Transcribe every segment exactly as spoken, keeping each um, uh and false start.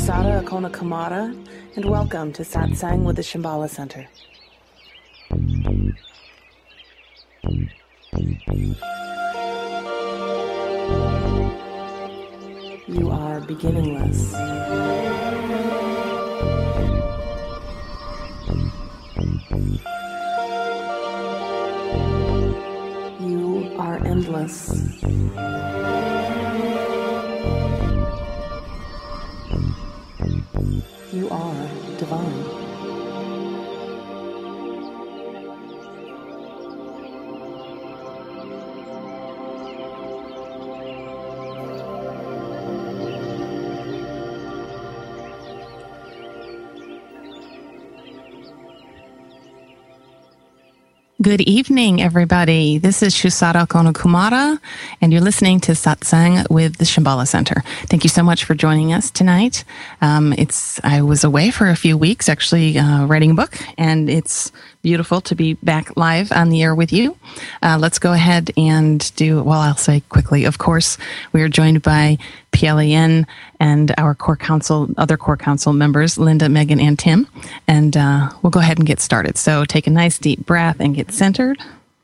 Shusada Akona Kamara, and welcome to Satsang with the Shambhala Center. You are beginningless. You are endless. You are divine. Good evening, everybody. This is Shusada Akona Kamara, and you're listening to Satsang with the Shambhala Center. Thank you so much for joining us tonight. Um, it's I was away for a few weeks, actually uh, writing a book, and it's beautiful to be back live on the air with you. Uh, let's go ahead and do, well, I'll say quickly, of course, we are joined by P L A N and our core council, other core council members, Linda, Megan, and Tim. And uh, we'll go ahead and get started. So take a nice deep breath and get centered.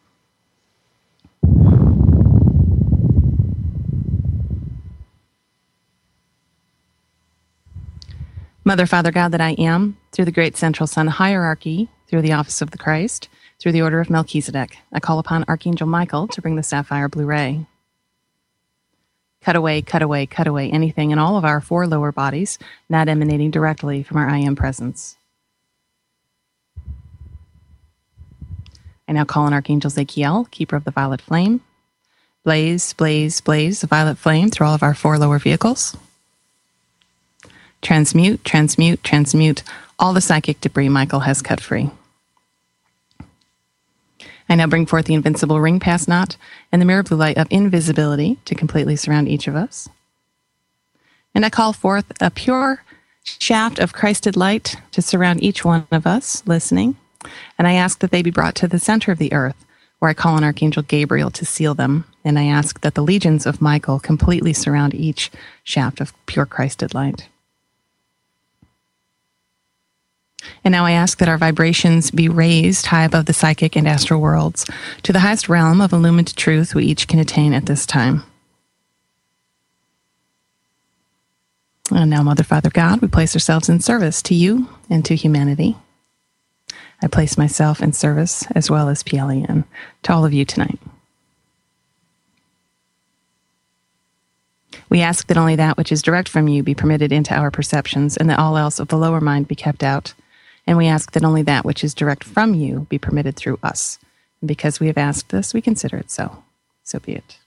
Mother, Father, God that I am, through the great central sun hierarchy, through the office of the Christ, through the order of Melchizedek, I call upon Archangel Michael to bring the sapphire blue ray. Cut away, cut away, cut away anything in all of our four lower bodies not emanating directly from our I Am presence. I now call on Archangel Zachiel, keeper of the violet flame. Blaze, blaze, blaze the violet flame through all of our four lower vehicles. Transmute, transmute, transmute all the psychic debris Michael has cut free. I now bring forth the invincible ring pass knot and the mirror blue light of invisibility to completely surround each of us. And I call forth a pure shaft of Christed light to surround each one of us listening. And I ask that they be brought to the center of the earth, where I call on Archangel Gabriel to seal them. And I ask that the legions of Michael completely surround each shaft of pure Christed light. And now I ask that our vibrations be raised high above the psychic and astral worlds to the highest realm of illumined truth we each can attain at this time. And now, Mother, Father, God, we place ourselves in service to you and to humanity. I place myself in service, as well as P L A N, to all of you tonight. We ask that only that which is direct from you be permitted into our perceptions, and that all else of the lower mind be kept out. And we ask that only that which is direct from you be permitted through us. And because we have asked this, we consider it so. So be it.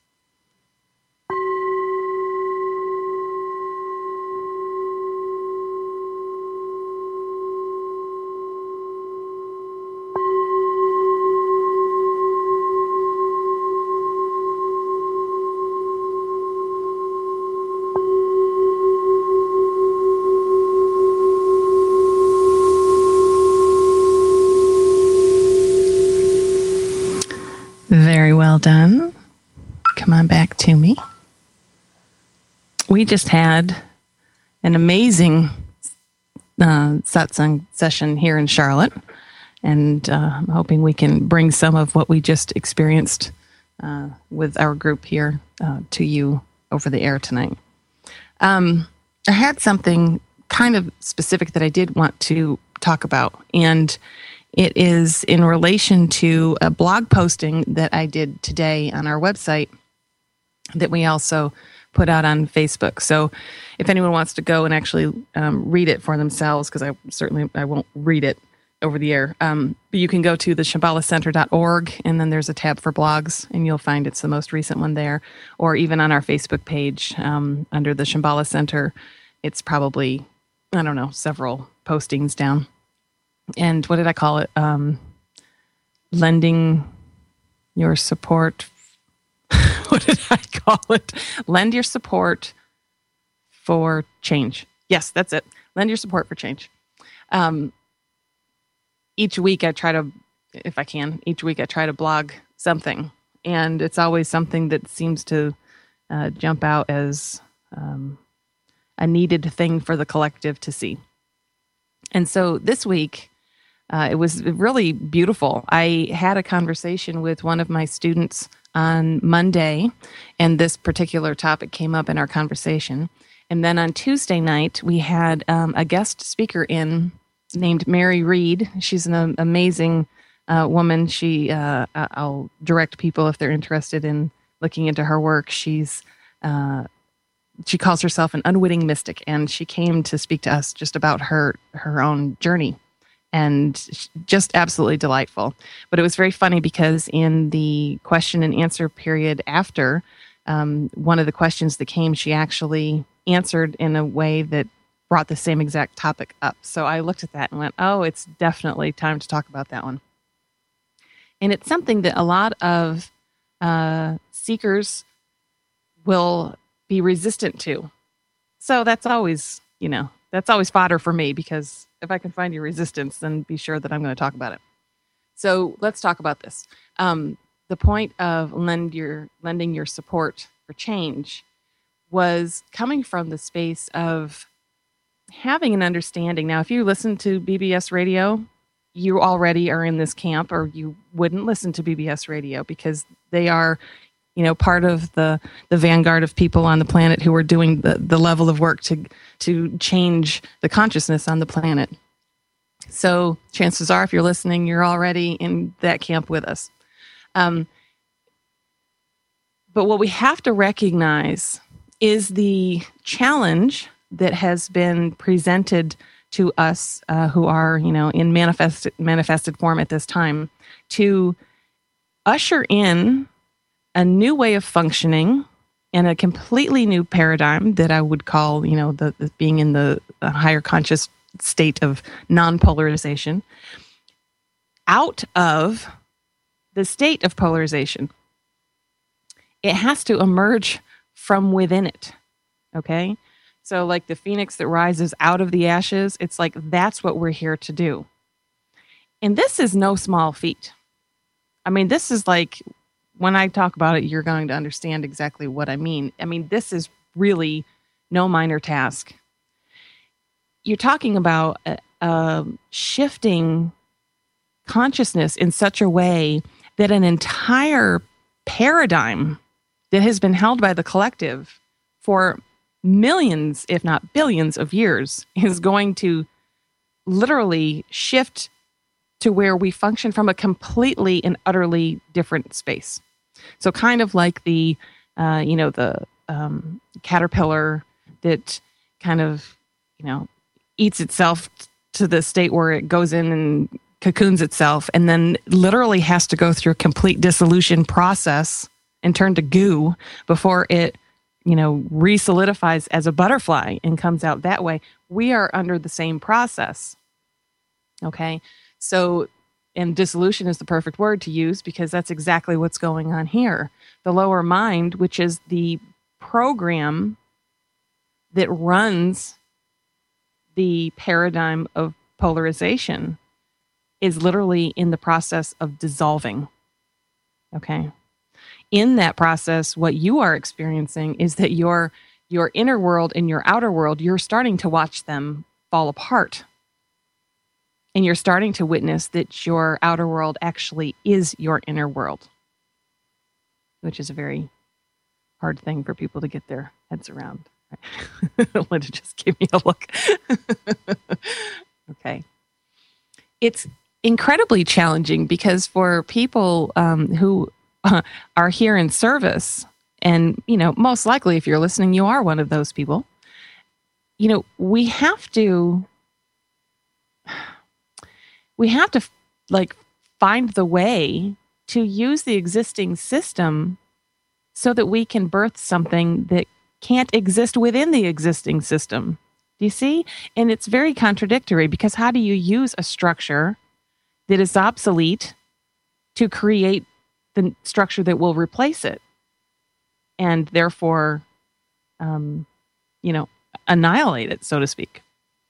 Very well done. Come on back to me. We just had an amazing uh, satsang session here in Charlotte, and uh, I'm hoping we can bring some of what we just experienced uh, with our group here uh, to you over the air tonight. Um, I had something kind of specific that I did want to talk about, and it is in relation to a blog posting that I did today on our website that we also put out on Facebook. So if anyone wants to go and actually um, read it for themselves, because I certainly I won't read it over the air, um, but you can go to the shambhala center dot org, and then there's a tab for blogs, and you'll find it's the most recent one there. Or even on our Facebook page um, under the Shambhala Center, it's probably, I don't know, several postings down. And what did I call it? Um, lending your support. What did I call it? Lend your support for change. Yes, that's it. Lend your support for change. Um, each week I try to, if I can, each week I try to blog something. And it's always something that seems to uh, jump out as um, a needed thing for the collective to see. And so this week, uh, it was really beautiful. I had a conversation with one of my students on Monday, and this particular topic came up in our conversation. And then on Tuesday night, we had um, a guest speaker in named Mary Reed. She's an amazing uh, woman. She, uh, I'll direct people if they're interested in looking into her work. She's uh, she calls herself an unwitting mystic, and she came to speak to us just about her her own journey, and just absolutely delightful. But it was very funny because in the question and answer period after, um, one of the questions that came, she actually answered in a way that brought the same exact topic up. So I looked at that and went, oh, it's definitely time to talk about that one. And it's something that a lot of uh, seekers will be resistant to. So that's always, you know, that's always fodder for me, because if I can find your resistance, then be sure that I'm going to talk about it. So let's talk about this. Um, the point of lend your lending your support for change was coming from the space of having an understanding. Now, if you listen to B B S radio, you already are in this camp, or you wouldn't listen to B B S radio, because they are, you know, part of the, the vanguard of people on the planet who are doing the, the level of work to to change the consciousness on the planet. So chances are, if you're listening, you're already in that camp with us. Um, but what we have to recognize is the challenge that has been presented to us uh, who are, you know, in manifested, manifested form at this time, to usher in a new way of functioning and a completely new paradigm that I would call, you know, the, the being in the, the higher conscious state of non-polarization, out of the state of polarization. It has to emerge from within it, okay? So like the phoenix that rises out of the ashes, it's like that's what we're here to do. And this is no small feat. I mean, this is like, when I talk about it, you're going to understand exactly what I mean. I mean, this is really no minor task. You're talking about uh, uh, shifting consciousness in such a way that an entire paradigm that has been held by the collective for millions, if not billions of years, is going to literally shift to where we function from a completely and utterly different space. So kind of like the, uh, you know, the um, caterpillar that kind of, you know, eats itself to the state where it goes in and cocoons itself, and then literally has to go through a complete dissolution process and turn to goo before it, you know, re-solidifies as a butterfly and comes out that way. We are under the same process. Okay. So, and dissolution is the perfect word to use, because that's exactly what's going on here. The lower mind, which is the program that runs the paradigm of polarization, is literally in the process of dissolving. Okay. In that process, what you are experiencing is that your your inner world and your outer world, you're starting to watch them fall apart. And you're starting to witness that your outer world actually is your inner world, which is a very hard thing for people to get their heads around. Linda just gave me a look. Okay. It's incredibly challenging because for people um, who uh, are here in service, and, you know, most likely if you're listening, you are one of those people, you know, we have to... We have to, like, find the way to use the existing system so that we can birth something that can't exist within the existing system. Do you see? And it's very contradictory, because how do you use a structure that is obsolete to create the structure that will replace it and therefore, um, you know, annihilate it, so to speak?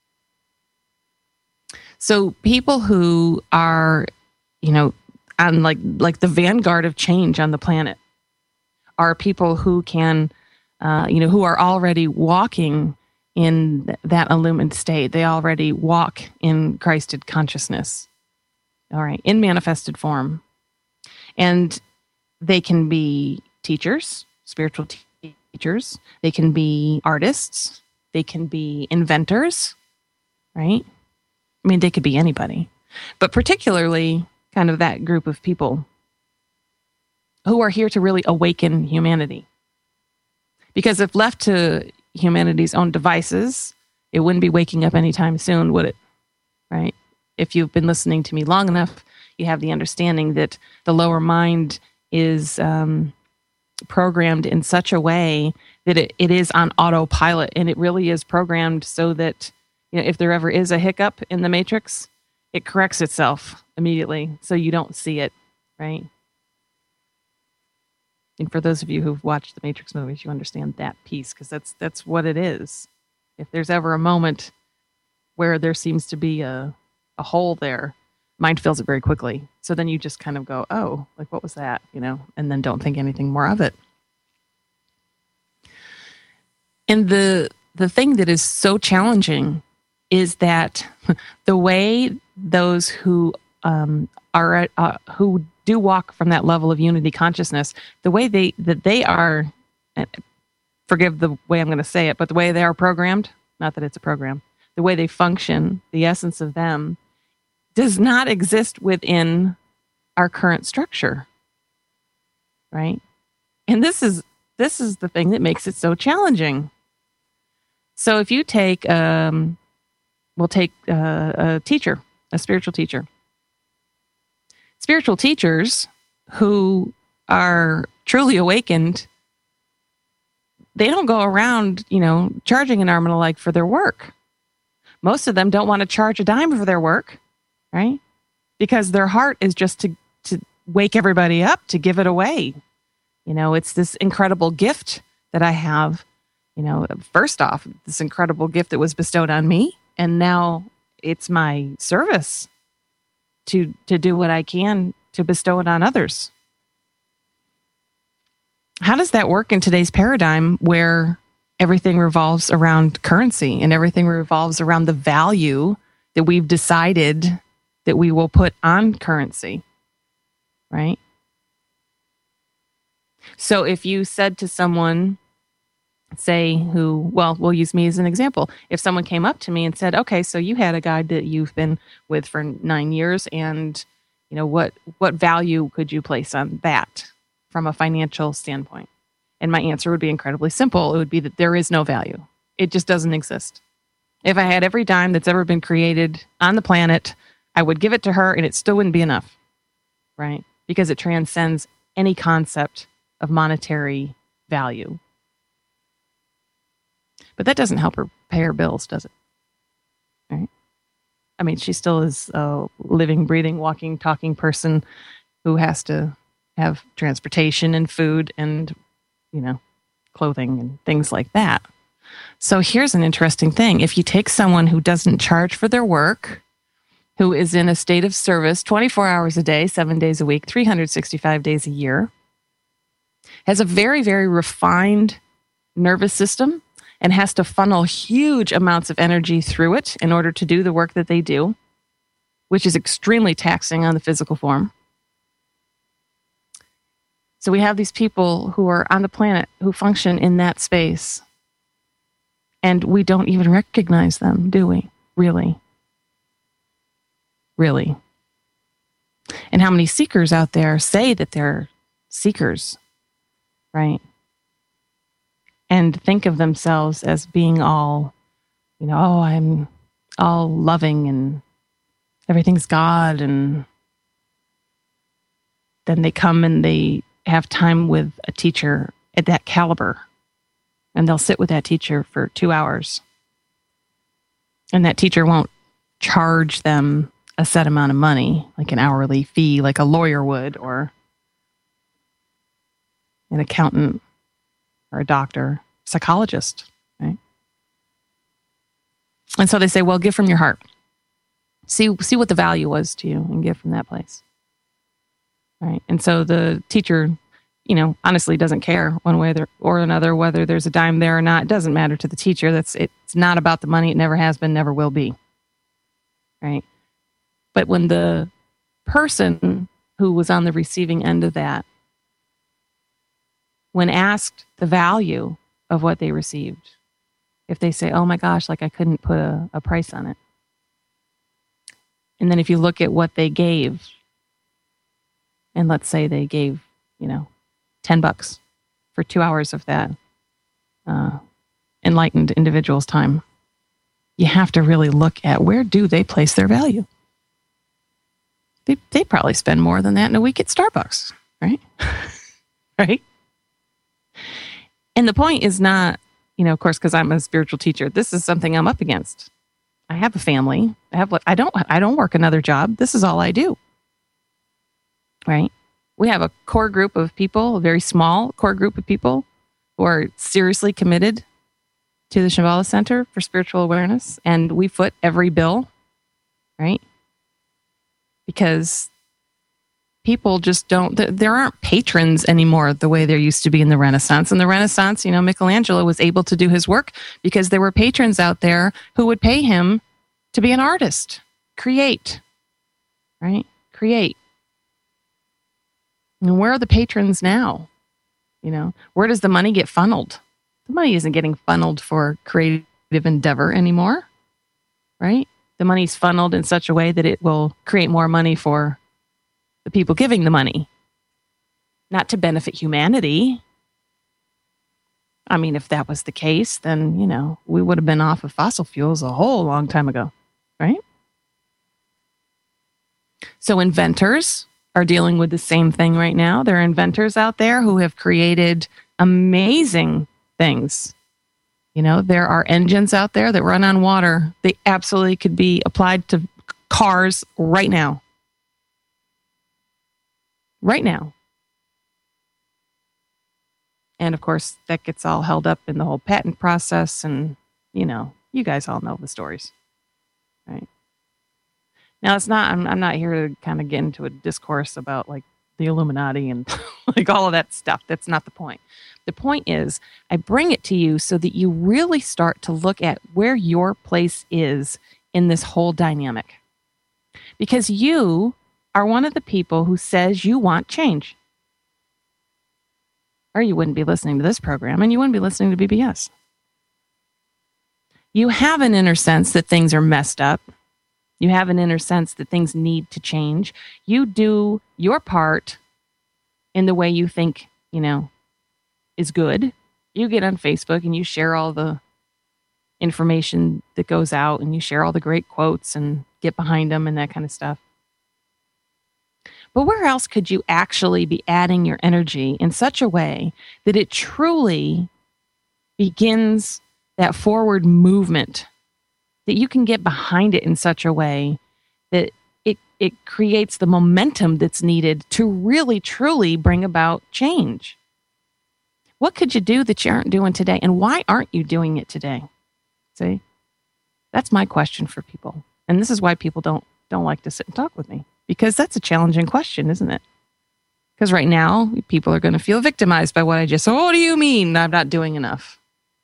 So people who are, you know, on like like the vanguard of change on the planet are people who can, uh, you know, who are already walking in th- that illumined state. They already walk in Christed consciousness, all right, in manifested form. And they can be teachers, spiritual te- teachers. They can be artists. They can be inventors, right? I mean, they could be anybody, but particularly kind of that group of people who are here to really awaken humanity. Because if left to humanity's own devices, it wouldn't be waking up anytime soon, would it? Right? If you've been listening to me long enough, you have the understanding that the lower mind is um, programmed in such a way that it, it is on autopilot, and it really is programmed so that, you know, if there ever is a hiccup in the matrix, it corrects itself immediately, so you don't see it, right? And for those of you who've watched the Matrix movies, you understand that piece, because that's that's what it is. If there's ever a moment where there seems to be a, a hole there, mind fills it very quickly. So then you just kind of go, oh, like, what was that? You know, and then don't think anything more of it. And the the thing that is so challenging is that the way those who um, are uh, who do walk from that level of unity consciousness, the way they that they are, forgive the way I'm going to say it, but the way they are programmed, not that it's a program, the way they function, the essence of them, does not exist within our current structure, right? And this is this is the thing that makes it so challenging. So if you take, um, we'll take uh, a teacher, a spiritual teacher. Spiritual teachers who are truly awakened, they don't go around, you know, charging an arm and a leg for their work. Most of them don't want to charge a dime for their work, right? Because their heart is just to, to wake everybody up, to give it away. You know, it's this incredible gift that I have. You know, first off, this incredible gift that was bestowed on me, and now it's my service to to do what I can to bestow it on others. How does that work in today's paradigm where everything revolves around currency and everything revolves around the value that we've decided that we will put on currency, right? So if you said to someone, say who, well, we'll use me as an example. If someone came up to me and said, okay, so you had a guy that you've been with for nine years and, you know, what, what value could you place on that from a financial standpoint? And my answer would be incredibly simple. It would be that there is no value. It just doesn't exist. If I had every dime that's ever been created on the planet, I would give it to her and it still wouldn't be enough, right? Because it transcends any concept of monetary value. But that doesn't help her pay her bills, does it? Right? I mean, she still is a living, breathing, walking, talking person who has to have transportation and food and, you know, clothing and things like that. So here's an interesting thing. If you take someone who doesn't charge for their work, who is in a state of service twenty-four hours a day, seven days a week, three hundred sixty-five days a year, has a very, very refined nervous system, and has to funnel huge amounts of energy through it in order to do the work that they do, which is extremely taxing on the physical form. So we have these people who are on the planet who function in that space, and we don't even recognize them, do we? Really? Really? And how many seekers out there say that they're seekers, right? And think of themselves as being all, you know, oh, I'm all loving and everything's God. And then they come and they have time with a teacher at that caliber. And they'll sit with that teacher for two hours. And that teacher won't charge them a set amount of money, like an hourly fee, like a lawyer would, or an accountant, or a doctor, psychologist, right? And so they say, well, give from your heart. See, see what the value was to you and give from that place, right? And so the teacher you know, honestly doesn't care one way or another whether there's a dime there or not. It doesn't matter to the teacher. That's it's not about the money. It never has been, never will be. Right? But when the person who was on the receiving end of that, when asked the value of what they received, if they say, oh my gosh, like I couldn't put a, a price on it. And then if you look at what they gave, and let's say they gave, you know, ten bucks for two hours of that uh, enlightened individual's time, you have to really look at where do they place their value. They they probably spend more than that in a week at Starbucks, right? Right? And the point is not, you know, of course, because I'm a spiritual teacher, this is something I'm up against. I have a family. I have I don't I don't work another job. This is all I do. Right? We have a core group of people, a very small core group of people who are seriously committed to the Shambhala Center for Spiritual Awareness, and we foot every bill, right? Because people just don't, there aren't patrons anymore the way there used to be in the Renaissance. In the Renaissance, you know, Michelangelo was able to do his work because there were patrons out there who would pay him to be an artist, create, right? Create. And where are the patrons now? You know, where does the money get funneled? The money isn't getting funneled for creative endeavor anymore, right? The money's funneled in such a way that it will create more money for the people giving the money, not to benefit humanity. I mean, if that was the case, then, you know, we would have been off of fossil fuels a whole long time ago, right? So inventors are dealing with the same thing right now. There are inventors out there who have created amazing things. You know, there are engines out there that run on water. They absolutely could be applied to cars right now. Right now. And of course, that gets all held up in the whole patent process. And, you know, you guys all know the stories, right? Now, it's not, I'm, I'm not here to kind of get into a discourse about like the Illuminati and like all of that stuff. That's not the point. The point is, I bring it to you so that you really start to look at where your place is in this whole dynamic. Because you are one of the people who says you want change. Or you wouldn't be listening to this program and you wouldn't be listening to B B S. You have an inner sense that things are messed up. You have an inner sense that things need to change. You do your part in the way you think, you know, is good. You get on Facebook and you share all the information that goes out and you share all the great quotes and get behind them and that kind of stuff. But where else could you actually be adding your energy in such a way that it truly begins that forward movement, that you can get behind it in such a way that it it creates the momentum that's needed to really, truly bring about change? What could you do that you aren't doing today? And why aren't you doing it today? See? That's my question for people. And this is why people don't don't like to sit and talk with me. Because that's a challenging question, isn't it? Because right now, people are going to feel victimized by what I just said. Oh, what do you mean I'm not doing enough?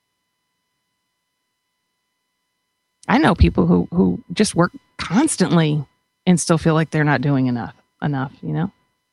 I know people who, who just work constantly and still feel like they're not doing enough, enough, you know?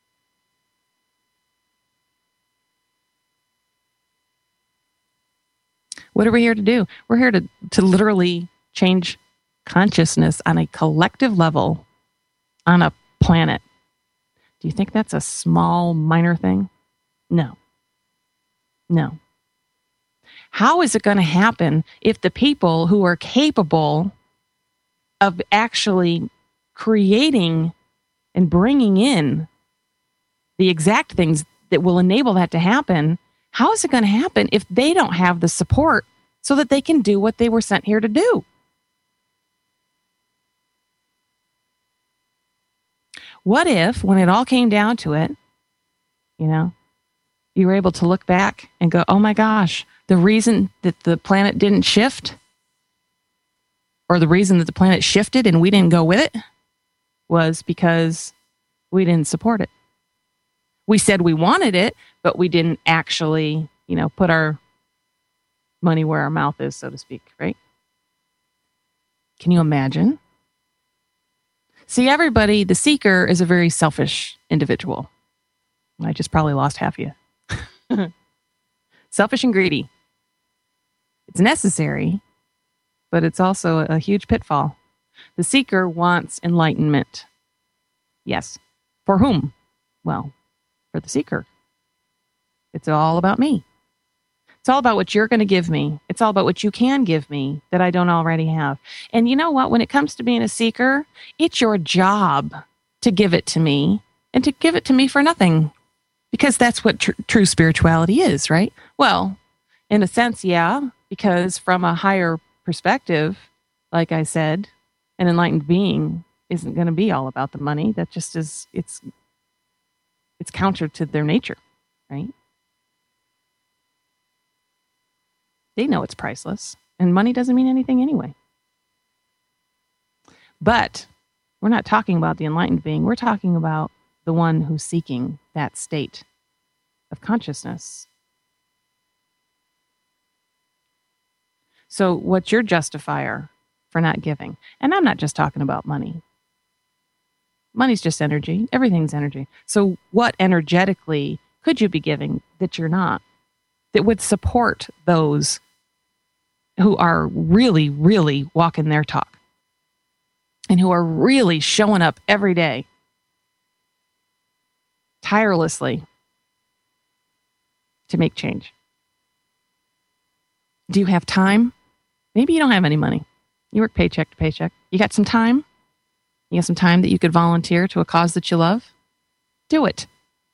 What are we here to do? We're here to, to literally change consciousness on a collective level on a planet. Do you think that's a small, minor thing? No. No. How is it going to happen if the people who are capable of actually creating and bringing in the exact things that will enable that to happen, how is it going to happen if they don't have the support so that they can do what they were sent here to do? What if, when it all came down to it, you know, you were able to look back and go, oh my gosh, the reason that the planet didn't shift, or the reason that the planet shifted and we didn't go with it, was because we didn't support it. We said we wanted it, but we didn't actually, you know, put our money where our mouth is, so to speak, right? Can you imagine? See, everybody, the seeker is a very selfish individual. I just probably lost half of you. Selfish and greedy. It's necessary, but it's also a huge pitfall. The seeker wants enlightenment. Yes. For whom? Well, for the seeker. It's all about me. It's all about what you're going to give me. It's all about what you can give me that I don't already have. And you know what? When it comes to being a seeker, it's your job to give it to me and to give it to me for nothing. Because that's what tr- true spirituality is, right? Well, in a sense, yeah, because from a higher perspective, like I said, an enlightened being isn't going to be all about the money. That just is, it's, it's counter to their nature, right? They know it's priceless, and money doesn't mean anything anyway. But we're not talking about the enlightened being. We're talking about the one who's seeking that state of consciousness. So what's your justifier for not giving? And I'm not just talking about money. Money's just energy. Everything's energy. So what energetically could you be giving that you're not, that would support those who are really, really walking their talk and who are really showing up every day tirelessly to make change? Do you have time? Maybe you don't have any money. You work paycheck to paycheck. You got some time? You got some time that you could volunteer to a cause that you love? Do it.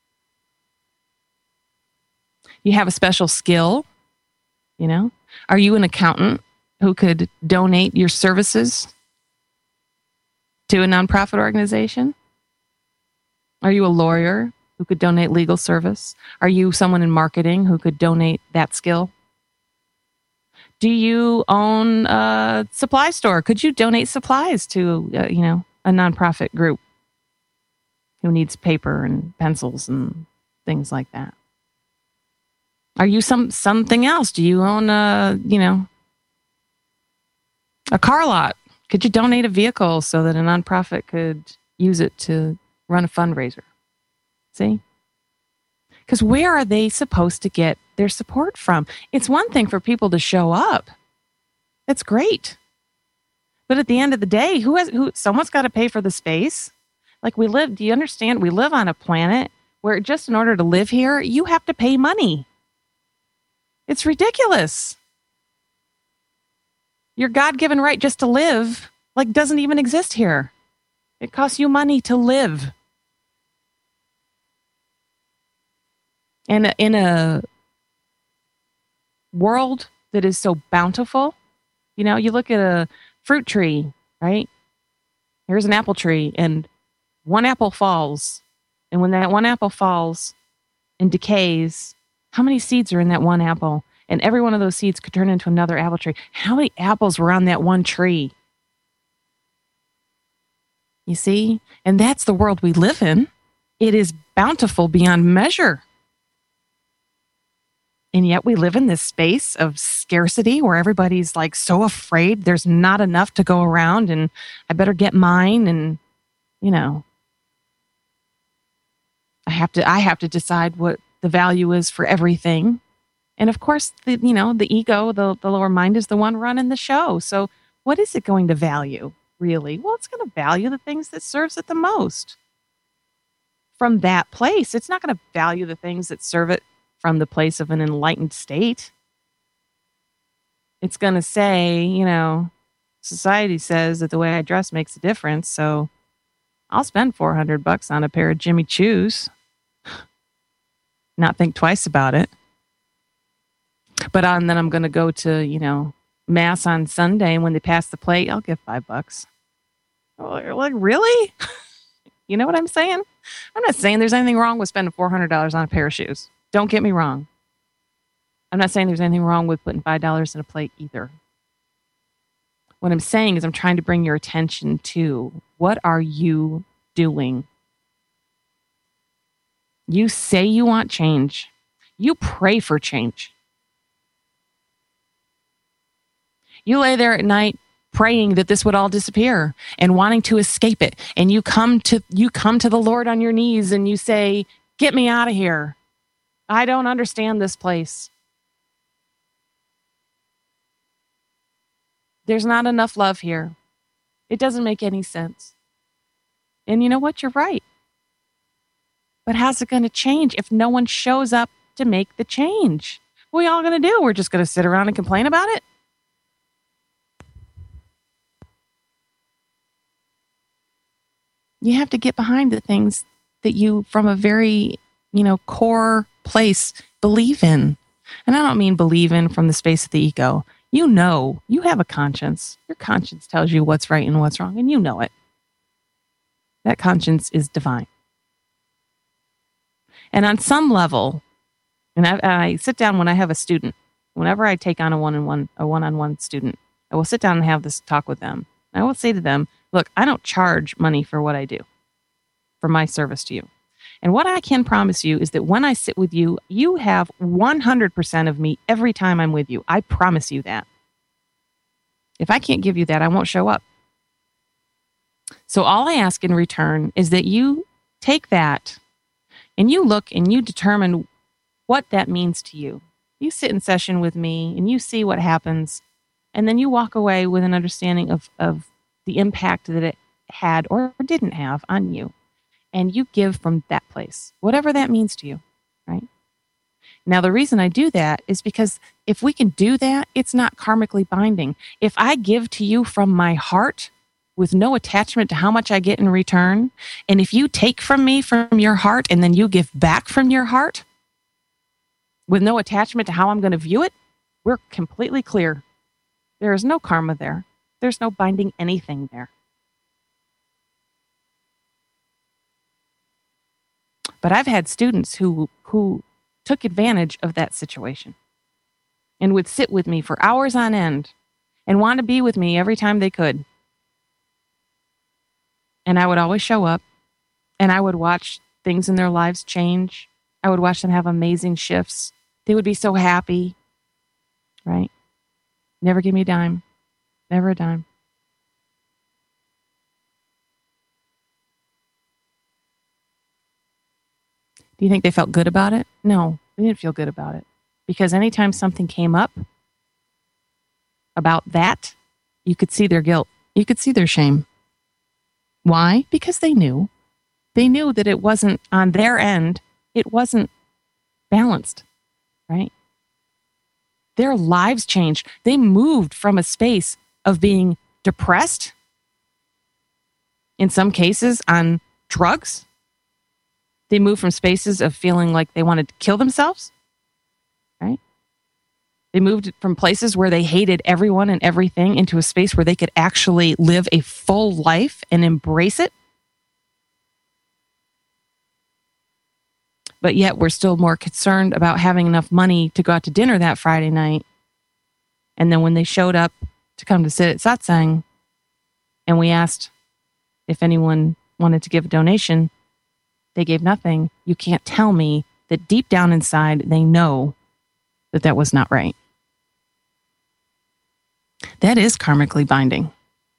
You have a special skill, you know? Are you an accountant who could donate your services to a nonprofit organization? Are you a lawyer who could donate legal service? Are you someone in marketing who could donate that skill? Do you own a supply store? Could you donate supplies to, uh, you know, a nonprofit group who needs paper and pencils and things like that? Are you some something else? Do you own a, you know, a car lot? Could you donate a vehicle so that a nonprofit could use it to run a fundraiser? See? Because where are they supposed to get their support from? It's one thing for people to show up. That's great. But at the end of the day, who has who someone's got to pay for the space. Like we live, do you understand? We live on a planet where just in order to live here, you have to pay money. It's ridiculous. Your God-given right just to live, like, doesn't even exist here. It costs you money to live. And in a world that is so bountiful, you know, you look at a fruit tree, right? Here's an apple tree, and one apple falls. And when that one apple falls and decays, how many seeds are in that one apple? And every one of those seeds could turn into another apple tree. How many apples were on that one tree? You see? And that's the world we live in. It is bountiful beyond measure. And yet we live in this space of scarcity where everybody's like so afraid there's not enough to go around and I better get mine. And, you know, I have to, I have to decide what the value is for everything. And of course, the, you know, the ego, the, the lower mind is the one running the show. So what is it going to value, really? Well, it's going to value the things that serves it the most. From that place, it's not going to value the things that serve it from the place of an enlightened state. It's going to say, you know, society says that the way I dress makes a difference, so I'll spend four hundred bucks on a pair of Jimmy Choos. Not think twice about it. But on, then I'm going to go to, you know, mass on Sunday, and when they pass the plate, I'll give five bucks. Like, really? You know what I'm saying? I'm not saying there's anything wrong with spending four hundred dollars on a pair of shoes. Don't get me wrong. I'm not saying there's anything wrong with putting five dollars in a plate either. What I'm saying is I'm trying to bring your attention to what are you doing? You say you want change. You pray for change. You lay there at night praying that this would all disappear and wanting to escape it. And you come to you come to the Lord on your knees and you say, "Get me out of here. I don't understand this place. There's not enough love here. It doesn't make any sense." And you know what? You're right. But how's it going to change if no one shows up to make the change? What are we all going to do? We're just going to sit around and complain about it? You have to get behind the things that you, from a very, you know, core place, believe in. And I don't mean believe in from the space of the ego. You know, you have a conscience. Your conscience tells you what's right and what's wrong, and you know it. That conscience is divine. And on some level, and I, I sit down when I have a student, whenever I take on a one-on-one, a one-on-one student, I will sit down and have this talk with them. I will say to them, look, I don't charge money for what I do, for my service to you. And what I can promise you is that when I sit with you, you have one hundred percent of me every time I'm with you. I promise you that. If I can't give you that, I won't show up. So all I ask in return is that you take that and you look and you determine what that means to you. You sit in session with me and you see what happens, and then you walk away with an understanding of, of the impact that it had or didn't have on you. And you give from that place, whatever that means to you, right? Now, the reason I do that is because if we can do that, it's not karmically binding. If I give to you from my heart with no attachment to how much I get in return, and if you take from me from your heart and then you give back from your heart with no attachment to how I'm going to view it, we're completely clear. There is no karma there. There's no binding anything there. But I've had students who who took advantage of that situation and would sit with me for hours on end and want to be with me every time they could. And I would always show up, and I would watch things in their lives change. I would watch them have amazing shifts. They would be so happy, right? Never give me a dime. Never a dime. Do you think they felt good about it? No, they didn't feel good about it. Because anytime something came up about that, you could see their guilt. You could see their shame. Why? Because they knew. They knew that it wasn't on their end. It wasn't balanced, right? Their lives changed. They moved from a space of being depressed, in some cases on drugs. They moved from spaces of feeling like they wanted to kill themselves, right? They moved from places where they hated everyone and everything into a space where they could actually live a full life and embrace it. But yet we're still more concerned about having enough money to go out to dinner that Friday night. And then when they showed up to come to sit at satsang, and we asked if anyone wanted to give a donation, they gave nothing. You can't tell me that deep down inside, they know that that was not right. That is karmically binding.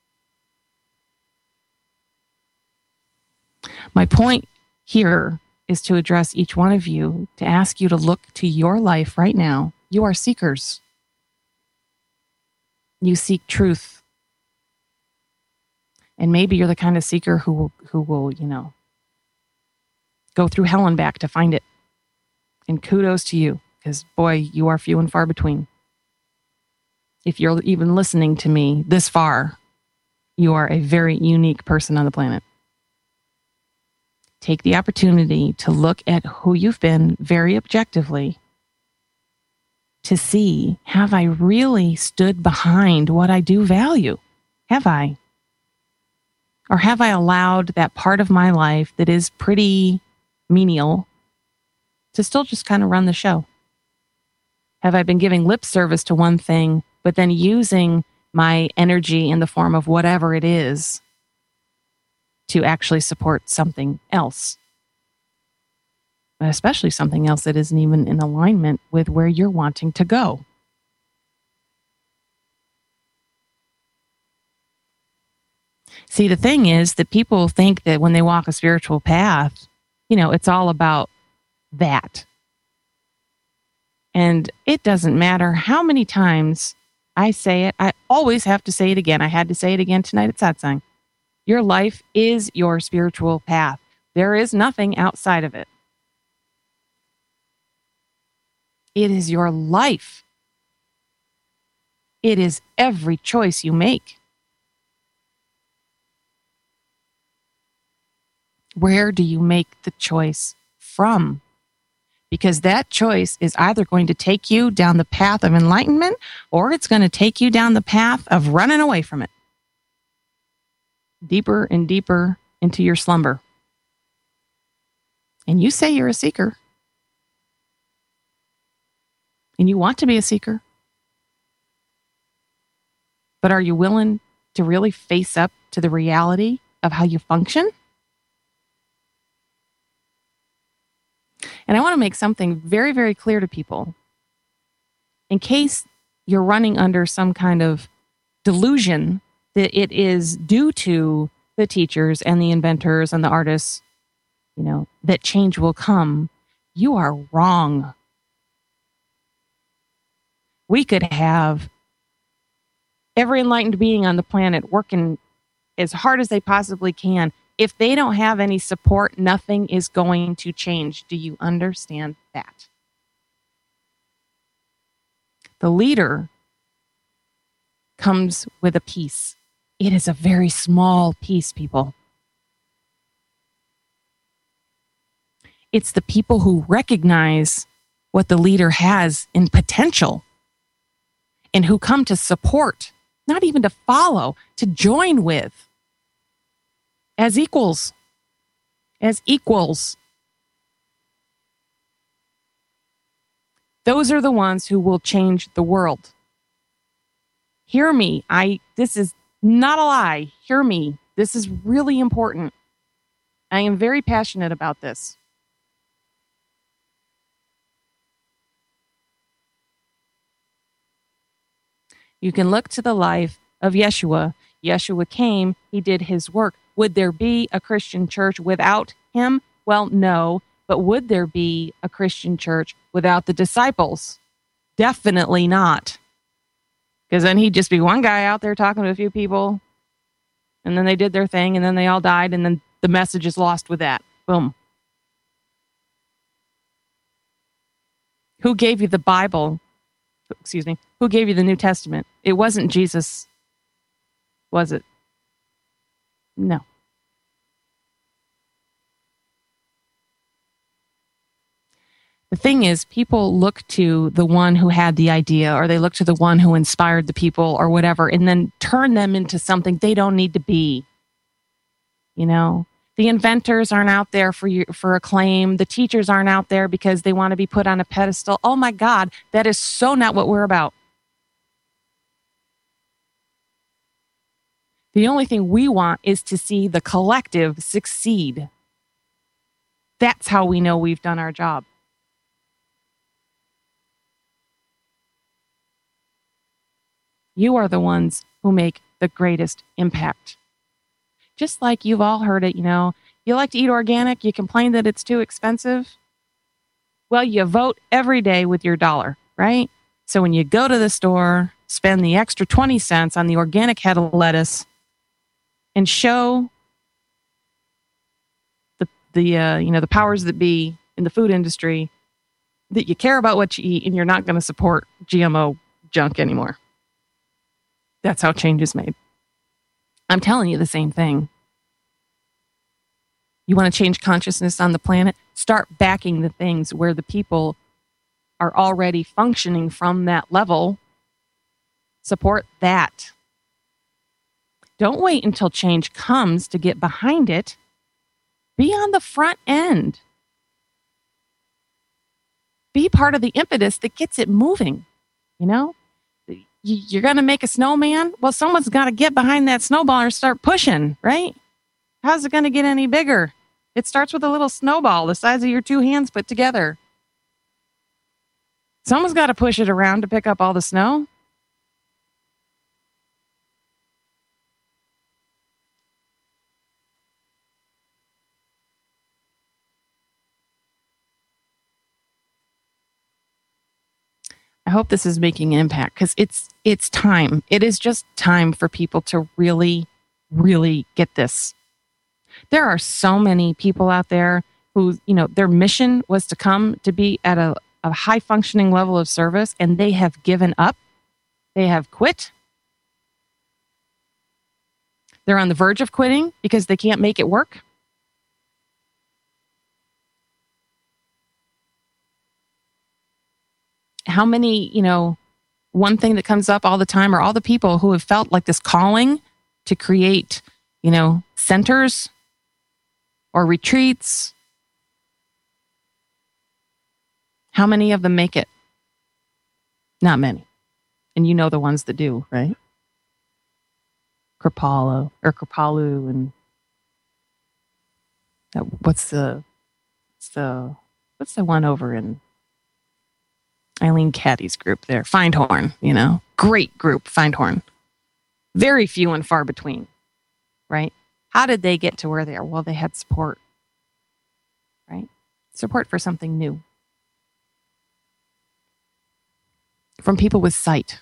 My point here is to address each one of you, to ask you to look to your life right now. You are seekers. You seek truth. And maybe you're the kind of seeker who will, who will, you know, go through hell and back to find it. And kudos to you, because boy, you are few and far between. If you're even listening to me this far, you are a very unique person on the planet. Take the opportunity to look at who you've been very objectively to see, have I really stood behind what I do value? Have I? Or have I allowed that part of my life that is pretty menial to still just kind of run the show? Have I been giving lip service to one thing, but then using my energy in the form of whatever it is to actually support something else? especially something else that isn't even in alignment with where you're wanting to go. See, the thing is that people think that when they walk a spiritual path, you know, it's all about that. And it doesn't matter how many times I say it. I always have to say it again. I had to say it again tonight at Satsang. Your life is your spiritual path. There is nothing outside of it. It is your life. It is every choice you make. Where do you make the choice from? Because that choice is either going to take you down the path of enlightenment or it's going to take you down the path of running away from it. Deeper and deeper into your slumber. And you say you're a seeker. And you want to be a seeker. But are you willing to really face up to the reality of how you function? And I want to make something very, very clear to people. In case you're running under some kind of delusion that it is due to the teachers and the inventors and the artists, you know, that change will come, you are wrong. We could have every enlightened being on the planet working as hard as they possibly can. If they don't have any support, nothing is going to change. Do you understand that? The leader comes with a piece. It is a very small piece, people. It's the people who recognize what the leader has in potential and who come to support, not even to follow, to join with. As equals. As equals. Those are the ones who will change the world. Hear me. I this is not a lie. Hear me. This is really important. I am very passionate about this. You can look to the life of Yeshua. Yeshua came, he did his work. Would there be a Christian church without him? Well, no. But would there be a Christian church without the disciples? Definitely not. Because then he'd just be one guy out there talking to a few people, and then they did their thing, and then they all died, and then the message is lost with that. Boom. Who gave you the Bible? Excuse me. Who gave you the New Testament? It wasn't Jesus, was it? No. The thing is, people look to the one who had the idea, or they look to the one who inspired the people or whatever, and then turn them into something they don't need to be. You know, the inventors aren't out there for you, for acclaim. The teachers aren't out there because they want to be put on a pedestal. Oh my God, that is so not what we're about. The only thing we want is to see the collective succeed. That's how we know we've done our job. You are the ones who make the greatest impact. Just like you've all heard it, you know, you like to eat organic, you complain that it's too expensive. Well, you vote every day with your dollar, right? So when you go to the store, spend the extra twenty cents on the organic head of lettuce and show the, the uh, you know, the powers that be in the food industry that you care about what you eat and you're not going to support G M O junk anymore. That's how change is made. I'm telling you the same thing. You want to change consciousness on the planet? Start backing the things where the people are already functioning from that level. Support that. Don't wait until change comes to get behind it. Be on the front end. Be part of the impetus that gets it moving, you know? You're going to make a snowman? Well, someone's got to get behind that snowball and start pushing, right? How's it going to get any bigger? It starts with a little snowball the size of your two hands put together. Someone's got to push it around to pick up all the snow. I hope this is making an impact because it's it's time. It is just time for people to really, really get this. There are so many people out there who, you know, their mission was to come to be at a, a high functioning level of service, and they have given up. They have quit. They're on the verge of quitting because they can't make it work. How many, you know, one thing that comes up all the time are all the people who have felt like this calling to create, you know, centers or retreats. How many of them make it? Not many. And you know the ones that do, right? Kripalu or Kripalu and that, what's the what's the what's the one over in Eileen Caddy's group there? Findhorn, you know. Great group, Findhorn. Very few and far between, right? How did they get to where they are? Well, they had support, right? Support for something new. From people with sight.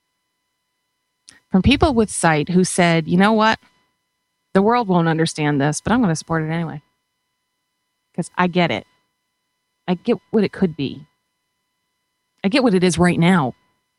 From people with sight who said, you know what? The world won't understand this, but I'm going to support it anyway. Because I get it. I get what it could be. I get what it is right now.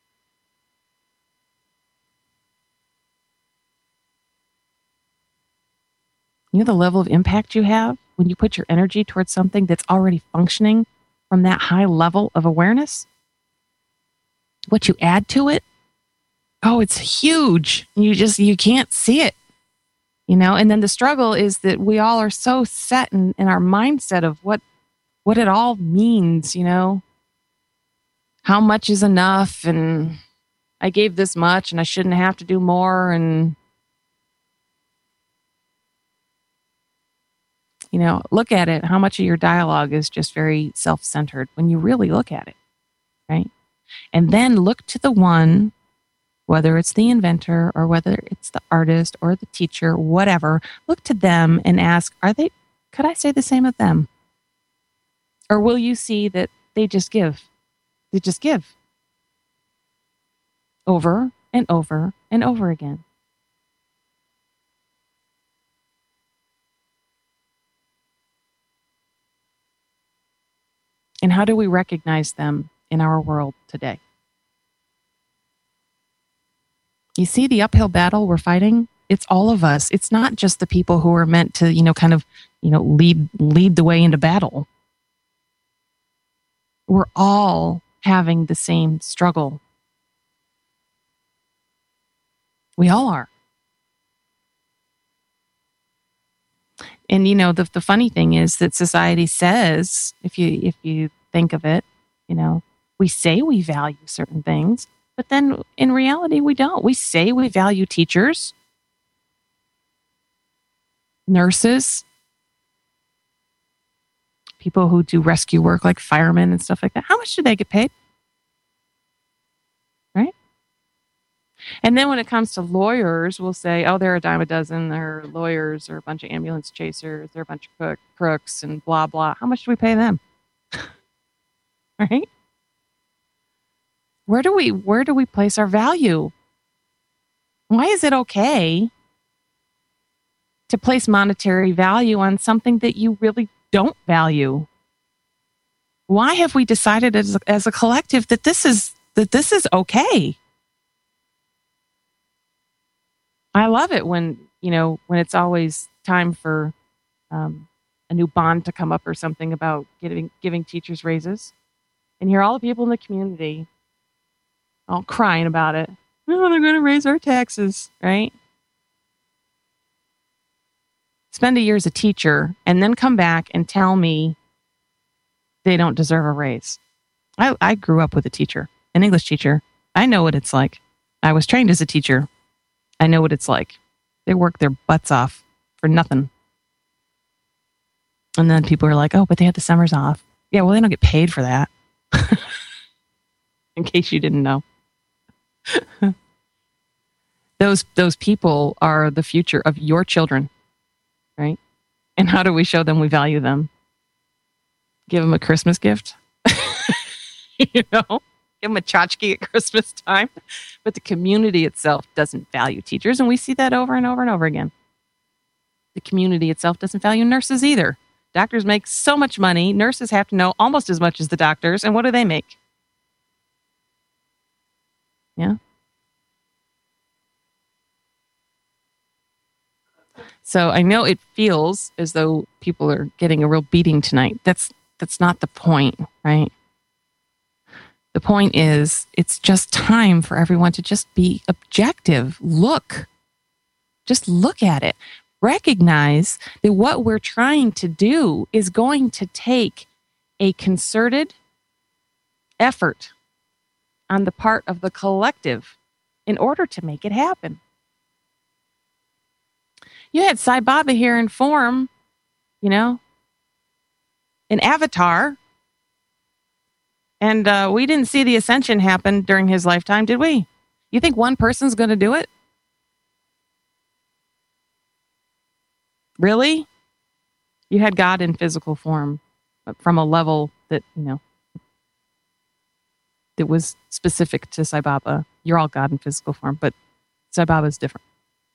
You know the level of impact you have when you put your energy towards something that's already functioning from that high level of awareness? What you add to it? Oh, it's huge. You just, you can't see it. You know, and then the struggle is that we all are so set in, in our mindset of what, what it all means, you know? How much is enough, and I gave this much and I shouldn't have to do more, and you know, look at it. How much of your dialogue is just very self-centered when you really look at it, right? And then look to the one, whether it's the inventor or whether it's the artist or the teacher, whatever, look to them and ask, are they, could I say the same of them? Or will you see that they just give? They just give over and over and over again. And how do we recognize them in our world today? You see the uphill battle we're fighting? It's all of us. It's not just the people who are meant to, you know, kind of, you know, lead lead the way into battle. We're all having the same struggle. We all are. And you know, the the funny thing is that society says, if you if you think of it, you know, we say we value certain things, but then in reality we don't. We say we value teachers, nurses, people who do rescue work like firemen and stuff like that. How much do they get paid? Right? And then when it comes to lawyers, we'll say, oh, they're a dime a dozen. They're lawyers or a bunch of ambulance chasers. They're a bunch of crook, crooks and blah, blah. How much do we pay them? Right? Where do we, where do we place our value? Why is it okay to place monetary value on something that you really don't value? Why have we decided as a, as a collective that this is that this is okay? I love it when, you know, when it's always time for um, a new bond to come up or something about giving giving teachers raises, and hear all the people in the community all crying about it. Oh, they're going to raise our taxes, right? Spend a year as a teacher and then come back and tell me they don't deserve a raise. I, I grew up with a teacher, an English teacher. I know what it's like. I was trained as a teacher. I know what it's like. They work their butts off for nothing. And then people are like, oh, but they had the summers off. Yeah, well, they don't get paid for that. In case you didn't know. those those people are the future of your children, right? And how do we show them we value them? Give them a Christmas gift? You know? Give them a tchotchke at Christmas time. But the community itself doesn't value teachers, and we see that over and over and over again. The community itself doesn't value nurses either. Doctors make so much money. Nurses have to know almost as much as the doctors. And what do they make? Yeah. So I know it feels as though people are getting a real beating tonight. That's that's not the point, right? The point is it's just time for everyone to just be objective. Look. Just look at it. Recognize that what we're trying to do is going to take a concerted effort on the part of the collective in order to make it happen. You had Sai Baba here in form, you know, an avatar, and uh, we didn't see the ascension happen during his lifetime, did we? You think one person's going to do it? Really? You had God in physical form from a level that, you know, that was specific to Sai Baba. You're all God in physical form, but Sai Baba is different.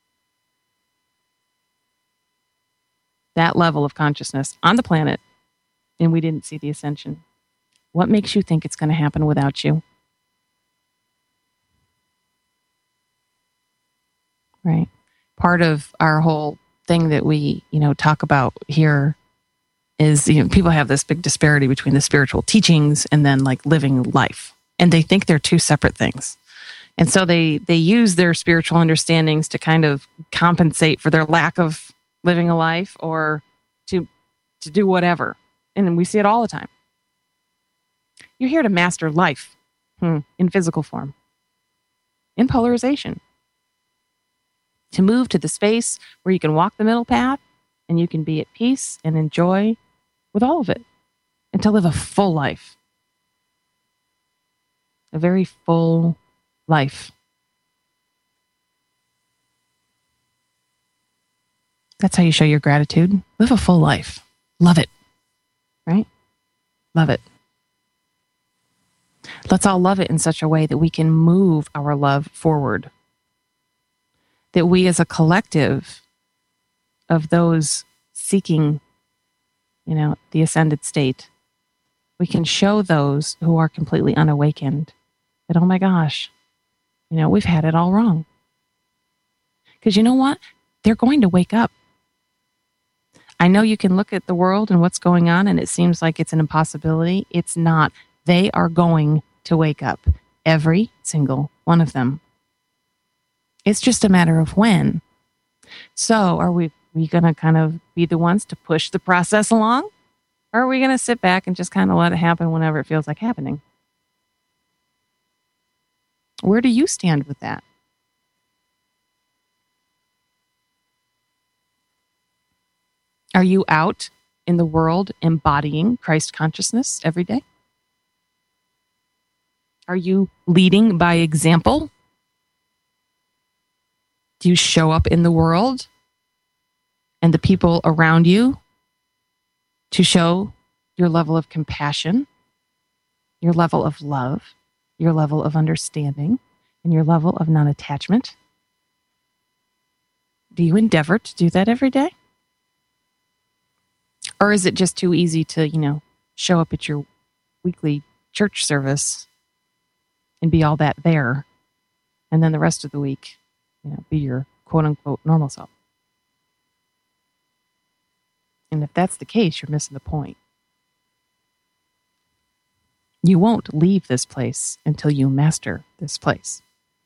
That level of consciousness on the planet, and we didn't see the ascension. What makes you think it's going to happen without you? Right? Part of our whole thing that we, you know, talk about here is, you know, people have this big disparity between the spiritual teachings and then like living life. And they think they're two separate things. And so they they use their spiritual understandings to kind of compensate for their lack of living a life or to to do whatever. And we see it all the time. You're here to master life hmm, in physical form, in polarization. To move to the space where you can walk the middle path and you can be at peace and enjoy with all of it and to live a full life. A very full life. That's how you show your gratitude. Live a full life. Love it. Right? Love it. Let's all love it in such a way that we can move our love forward. That we as a collective of those seeking, you know, the ascended state, we can show those who are completely unawakened that, oh my gosh, you know, we've had it all wrong. Because you know what? They're going to wake up. I know you can look at the world and what's going on and it seems like it's an impossibility. It's not. They are going to wake up. Every single one of them. It's just a matter of when. So are we, we going to kind of be the ones to push the process along? Or are we going to sit back and just kind of let it happen whenever it feels like happening? Where do you stand with that? Are you out in the world embodying Christ consciousness every day? Are you leading by example? Do you show up in the world and the people around you to show your level of compassion, your level of love, your level of understanding, and your level of non-attachment? Do you endeavor to do that every day? Or is it just too easy to, you know, show up at your weekly church service and be all that there, and then the rest of the week, you know, be your quote-unquote normal self? And if that's the case, you're missing the point. You won't leave this place until you master this place.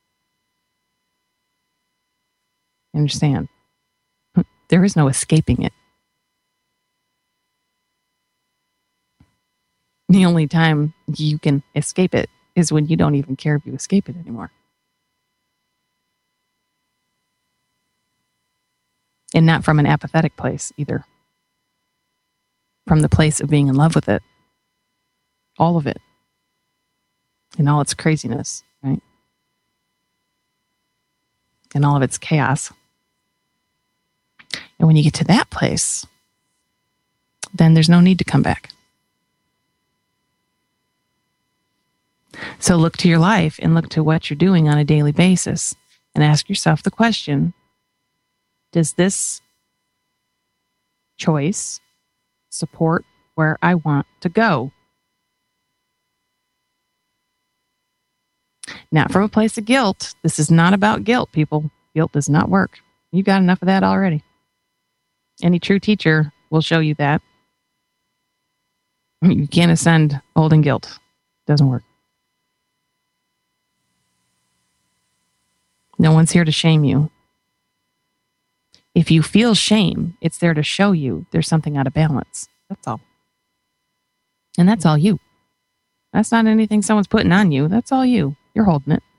You understand? There is no escaping it. The only time you can escape it is when you don't even care if you escape it anymore. And not from an apathetic place either. from the place of being in love with it. All of it. And all its craziness, right? And all of its chaos. And when you get to that place, then there's no need to come back. So look to your life and look to what you're doing on a daily basis and ask yourself the question, does this choice support where I want to go? Not from a place of guilt. This is not about guilt, people. Guilt does not work. You've got enough of that already. Any true teacher will show you that. You can't ascend holding guilt. It doesn't work. No one's here to shame you. If you feel shame, it's there to show you there's something out of balance. That's all. And that's all you. That's not anything someone's putting on you. That's all you. You're holding it.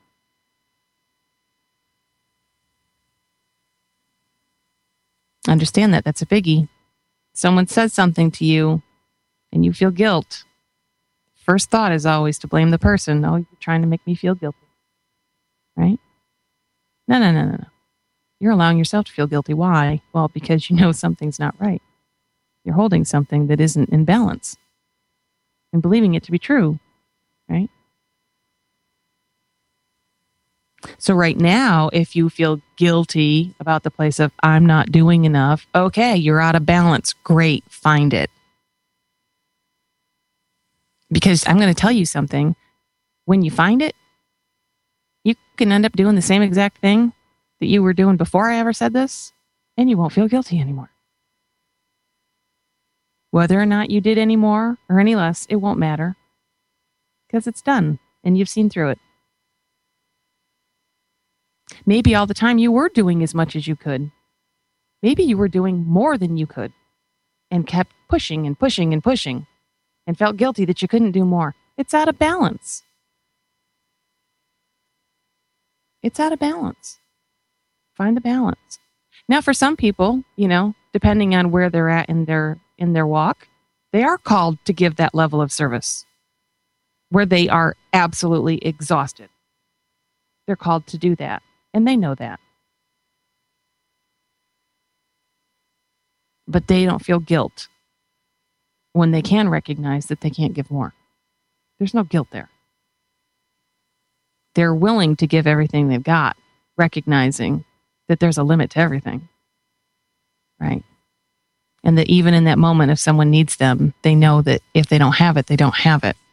Understand that. That's a biggie. Someone says something to you and you feel guilt. First thought is always to blame the person. Oh, you're trying to make me feel guilty. Right? No, no, no, no, no. You're allowing yourself to feel guilty. Why? Well, because you know something's not right. You're holding something that isn't in balance and believing it to be true, right? So right now, if you feel guilty about the place of I'm not doing enough, okay, you're out of balance. Great, find it. Because I'm going to tell you something. When you find it, you can end up doing the same exact thing that you were doing before I ever said this, and you won't feel guilty anymore. Whether or not you did any more or any less, it won't matter. Because it's done, and you've seen through it. Maybe all the time you were doing as much as you could. Maybe you were doing more than you could and kept pushing and pushing and pushing and felt guilty that you couldn't do more. It's out of balance. It's out of balance. Find the balance. Now, for some people, you know, depending on where they're at in their in their walk, they are called to give that level of service where they are absolutely exhausted. They're called to do that, and they know that. But they don't feel guilt when they can recognize that they can't give more. There's no guilt there. They're willing to give everything they've got, recognizing that there's a limit to everything, right? And that even in that moment, if someone needs them, they know that if they don't have it, they don't have it.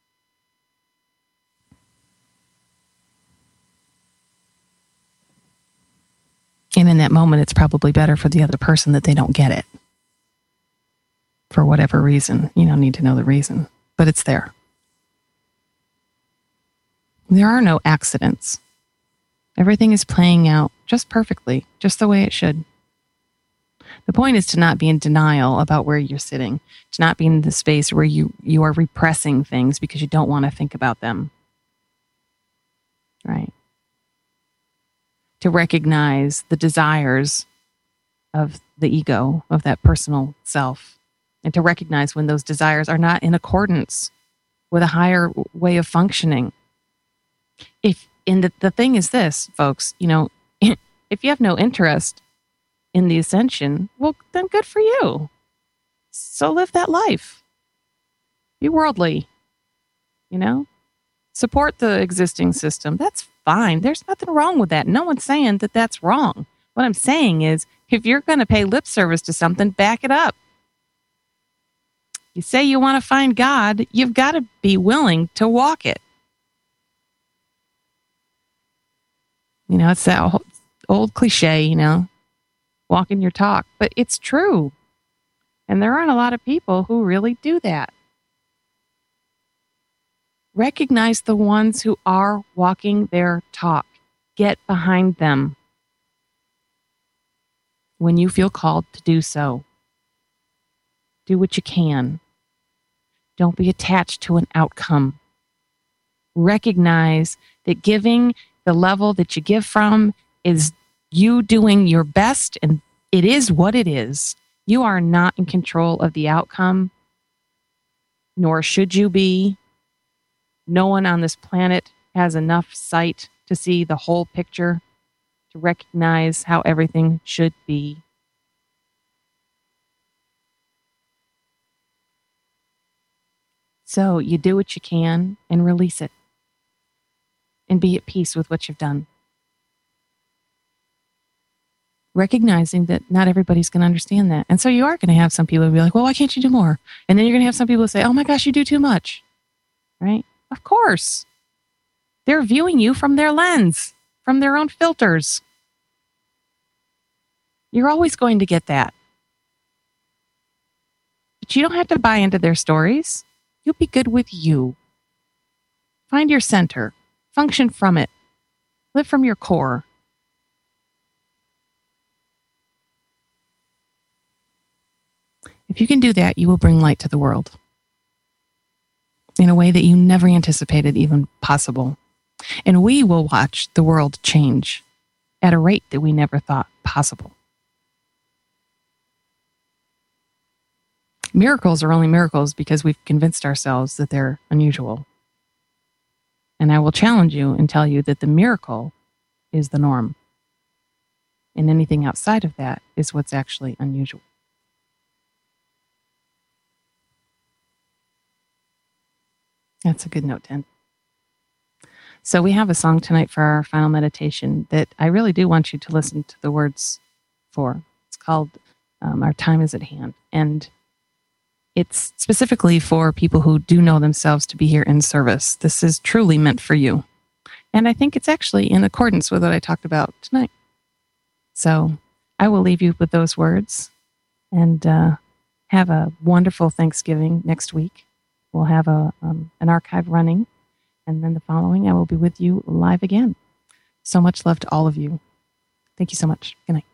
And in that moment, it's probably better for the other person that they don't get it. For whatever reason. You don't need to know the reason, but it's there. There are no accidents. Everything is playing out just perfectly, just the way it should. The point is to not be in denial about where you're sitting, to not be in the space where you, you are repressing things because you don't want to think about them. Right? To recognize the desires of the ego, of that personal self, and to recognize when those desires are not in accordance with a higher way of functioning. If and the, the thing is this, folks, you know, if you have no interest in the ascension, well, then good for you. So live that life. Be worldly, you know, support the existing system. That's fine. There's nothing wrong with that. No one's saying that that's wrong. What I'm saying is, if you're going to pay lip service to something, back it up. You say you want to find God, you've got to be willing to walk it. You know, it's that old, old cliche, you know, walking your talk, but it's true. And there aren't a lot of people who really do that. Recognize the ones who are walking their talk. Get behind them when you feel called to do so. Do what you can. Don't be attached to an outcome. Recognize that giving the level that you give from is you doing your best, and it is what it is. You are not in control of the outcome, nor should you be. No one on this planet has enough sight to see the whole picture, to recognize how everything should be. So you do what you can and release it, and be at peace with what you've done. Recognizing that not everybody's going to understand that. And so you are going to have some people who be like, well, why can't you do more? And then you're going to have some people who say, oh my gosh, you do too much. Right? Of course. They're viewing you from their lens, from their own filters. You're always going to get that. But you don't have to buy into their stories. You'll be good with you. Find your center. Function from it. Live from your core. If you can do that, you will bring light to the world in a way that you never anticipated even possible. And we will watch the world change at a rate that we never thought possible. Miracles are only miracles because we've convinced ourselves that they're unusual. And I will challenge you and tell you that the miracle is the norm. And anything outside of that is what's actually unusual. That's a good note to end. So we have a song tonight for our final meditation that I really do want you to listen to the words for. It's called um, Our Time is at Hand. And it's specifically for people who do know themselves to be here in service. This is truly meant for you. And I think it's actually in accordance with what I talked about tonight. So I will leave you with those words and uh, have a wonderful Thanksgiving next week. We'll have a um, an archive running. And then the following, I will be with you live again. So much love to all of you. Thank you so much. Good night.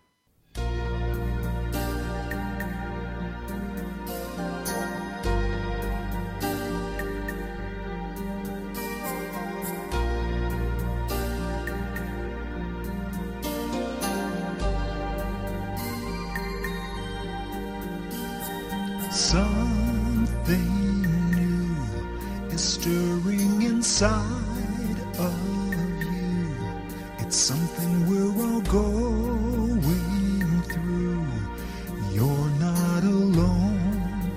Something new is stirring inside of you. It's something we're all going through. You're not alone.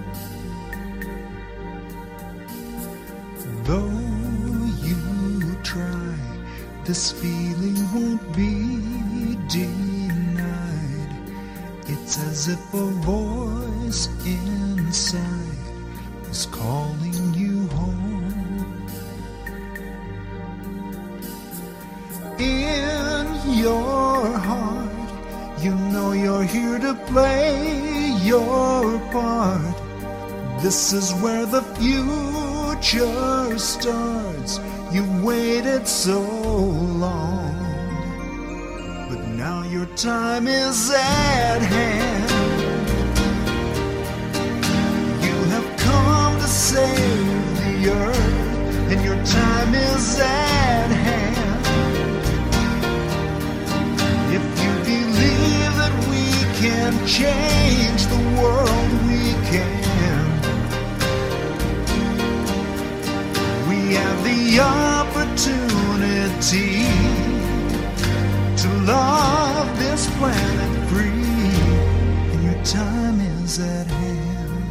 Though you try, this feeling won't be denied. It's as if a voice inside is calling you home. In your heart, you know you're here to play your part. This is where the future starts. You've waited so long, but now your time is at hand. You have come to save the earth, and your time is at hand. If you believe that we can change the world, we can. We have the opportunity to love this planet free, and your time is at hand.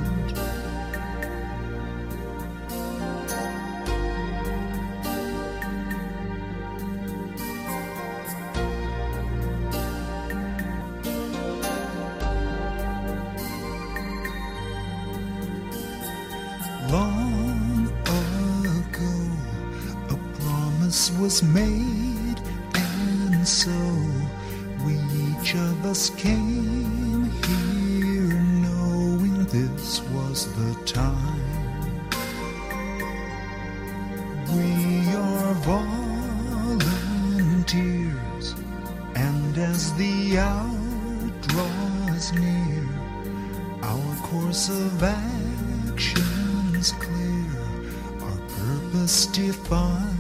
Long ago, a promise was made, and so we each of us came here knowing this was the time. We are volunteers, and as the hour draws near, our course of action's clear, our purpose defined.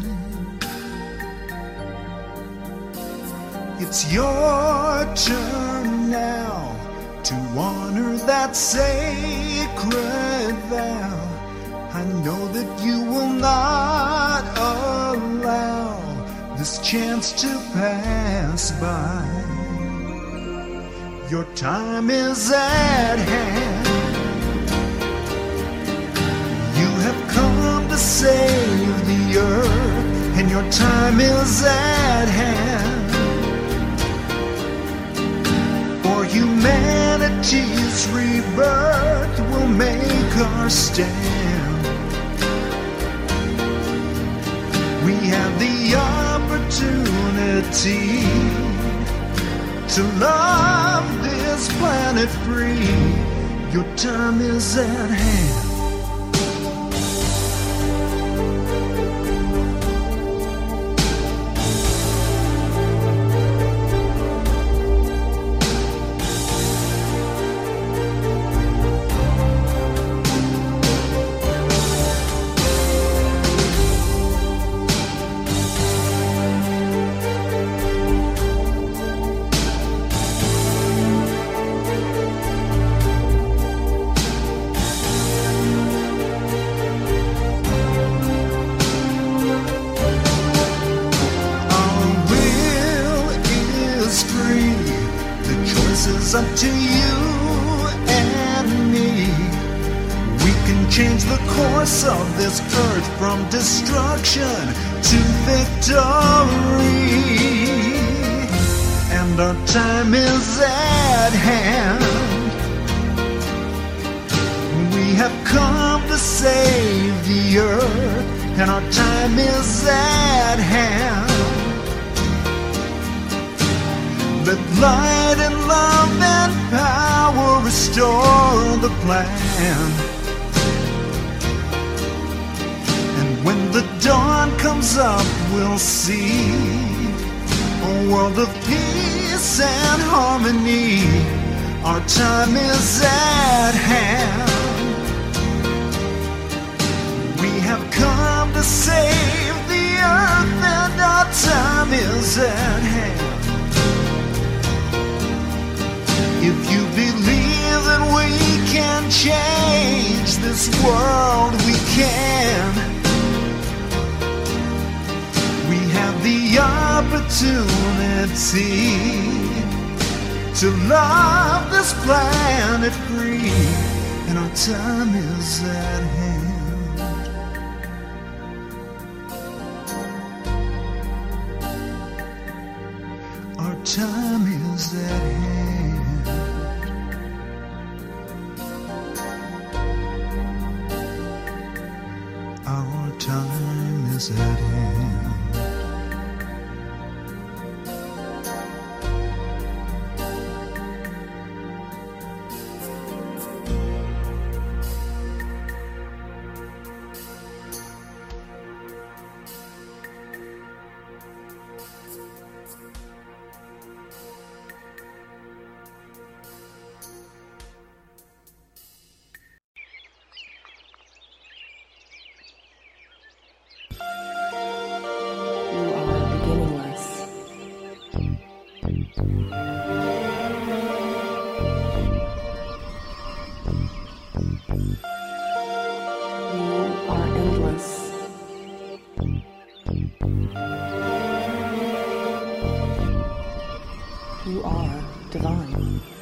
It's your turn now to honor that sacred vow. I know that you will not allow this chance to pass by. Your time is at hand. You have come to save the earth, and your time is at hand. For humanity's rebirth will make our stand. We have the opportunity to love this planet free. Your time is at hand. Up to you and me. We can change the course of this earth from destruction to victory. And our time is at hand. We have come to save the earth, and our time is at hand. Let light and love and power restore the plan. And when the dawn comes up, we'll see a world of peace and harmony. Our time is at hand. We have come to save the earth, and our time is at hand. If you believe that we can change this world, we can. We have the opportunity to love this planet free, and our time is at hand. Our time is at hand. Our time is at hand. You are divine.